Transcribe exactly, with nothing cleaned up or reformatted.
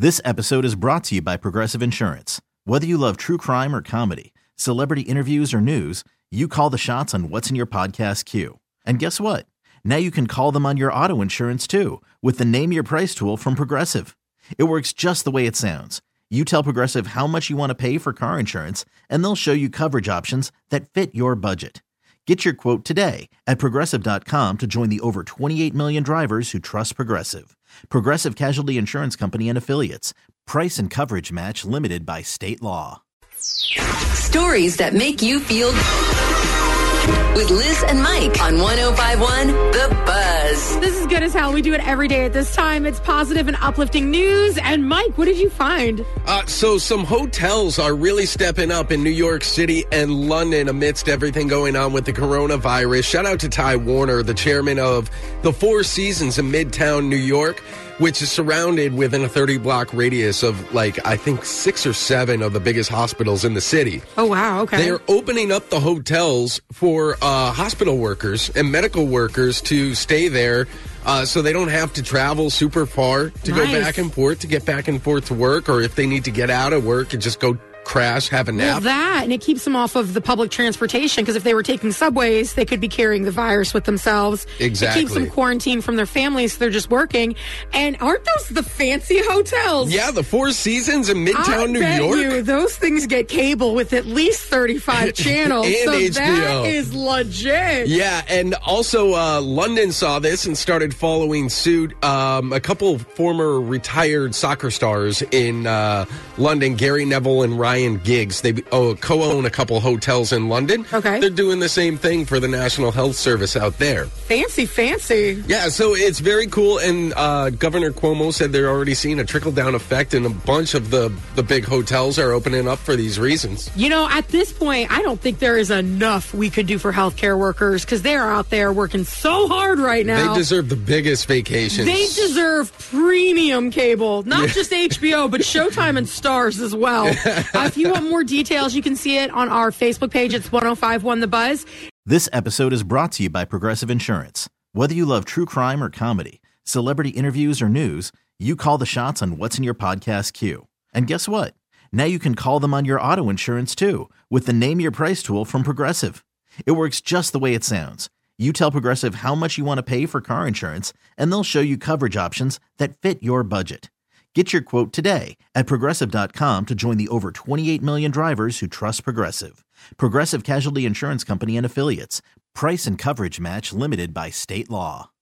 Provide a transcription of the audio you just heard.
This episode is brought to you by Progressive Insurance. Whether you love true crime or comedy, celebrity interviews or news, you call the shots on what's in your podcast queue. And guess what? Now you can call them on your auto insurance too with the Name Your Price tool from Progressive. It works just the way it sounds. You tell Progressive how much you want to pay for car insurance, and they'll show you coverage options that fit your budget. Get your quote today at Progressive dot com to join the over twenty-eight million drivers who trust Progressive. Progressive Casualty Insurance Company and Affiliates. Price and coverage match limited by state law. Stories that make you feel with Liz and Mike on one oh five point one The Buzz. This is good as hell. We do it every day at this time. It's positive and uplifting news. And Mike, what did you find? Uh, so some hotels are really stepping up in New York City and London amidst everything going on with the coronavirus. Shout out to Ty Warner, the chairman of the Four Seasons in Midtown New York, which is surrounded within a thirty-block radius of, like, I think six or seven of the biggest hospitals in the city. Oh, wow. Okay. They're opening up the hotels for uh, hospital workers and medical workers to stay there uh, so they don't have to travel super far to Nice. go back and forth, to get back and forth to work, or if they need to get out of work and just go crash, have a Well, nap. that, and it keeps them off of the public transportation, because if they were taking subways, they could be carrying the virus with themselves. Exactly. It keeps them quarantined from their families, so they're just working. And aren't those the fancy hotels? Yeah, the Four Seasons in Midtown I New bet York. you those things get cable with at least thirty-five channels. And so H B O. that is legit. Yeah, and also uh, London saw this and started following suit. Um, a couple former retired soccer stars in uh, London, Gary Neville and Ryan Giggs, they oh, co-own a couple hotels in London. Okay. They're doing the same thing for the National Health Service out there. Fancy, fancy. Yeah, so it's very cool, and uh, Governor Cuomo said they're already seeing a trickle-down effect, and a bunch of the, the big hotels are opening up for these reasons. You know, at this point, I don't think there is enough we could do for healthcare workers, because they're out there working so hard right now. They deserve the biggest vacations. They deserve premium cable, not Yeah. just H B O, but Showtime and Stars as well. Uh, if you want more details, you can see it on our Facebook page. It's one oh five point one The Buzz. This episode is brought to you by Progressive Insurance. Whether you love true crime or comedy, celebrity interviews or news, you call the shots on what's in your podcast queue. And guess what? Now you can call them on your auto insurance too with the Name Your Price tool from Progressive. It works just the way it sounds. You tell Progressive how much you want to pay for car insurance, and they'll show you coverage options that fit your budget. Get your quote today at Progressive dot com to join the over twenty-eight million drivers who trust Progressive. Progressive Casualty Insurance Company and Affiliates. Price and coverage match limited by state law.